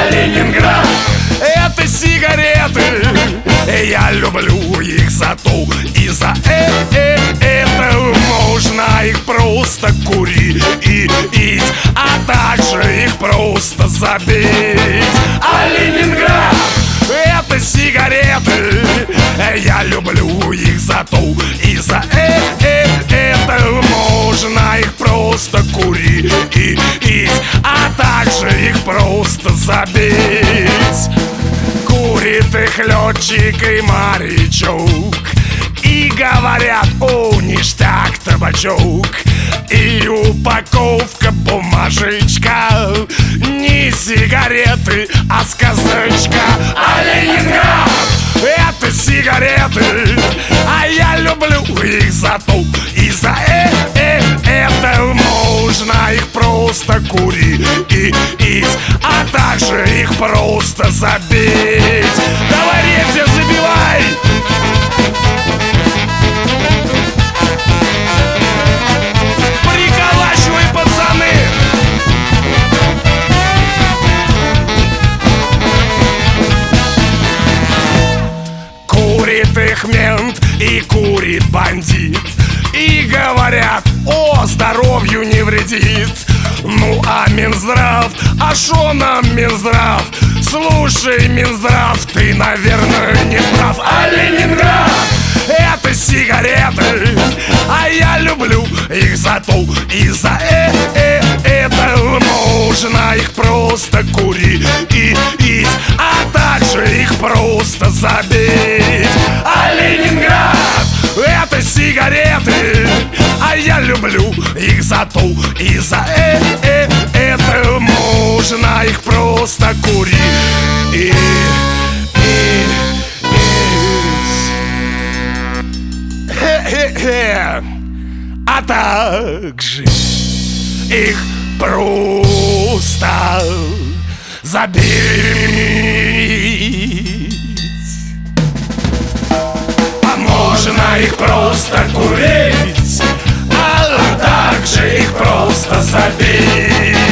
А Ленинград — это сигареты. Я люблю их за то и за это. Можно их просто курить, а также их просто забить. А Ленинград — это сигареты. Я люблю их за то и за это. Можно их просто курить, а также их просто забить. Курит их летчик и морячок, и говорят: о, ништяк, табачок. И упаковка бумажечка, не сигареты, а сказочка. А Ленинград — это сигареты. А я люблю их за то и за это. Можно их просто курить, а также их просто забить. Давай, Ретя, забивай! Приколачивай, пацаны! Курит их мент и курит бандит, и говорят: о, здоровью не вредит. Ну а Минздрав, а шо нам Минздрав? Слушай, Минздрав, ты, наверное, не прав. А Ленинград — это сигареты. А я люблю их за то и за это. Можно их просто курить, а также их просто забить. А Ленинград — это сигареты. А я люблю их за то и за это. Можно их просто курить, а также их просто забить. А можно их просто курить, а также их просто забить.